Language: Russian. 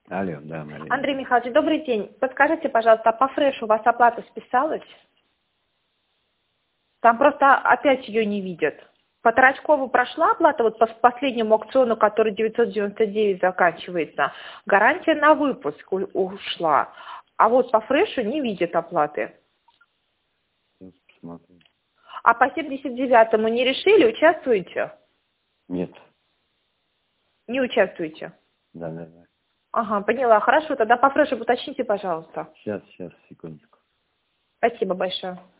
Алло, да, Мария. Андрей Михайлович, добрый день. Подскажите, пожалуйста, по фрешу у вас оплата списалась? Там просто опять ее не видят. По Тарачкову прошла оплата, вот по последнему аукциону, который 999 заканчивается. Гарантия на выпуск ушла. А вот по фрешу не видят оплаты. Сейчас посмотрю. А по 79-му не решили, участвуете? Нет. Не участвуете? Да, да, да. Ага, поняла. Хорошо, тогда по фрешу уточните, пожалуйста. Сейчас, секундочку. Спасибо большое.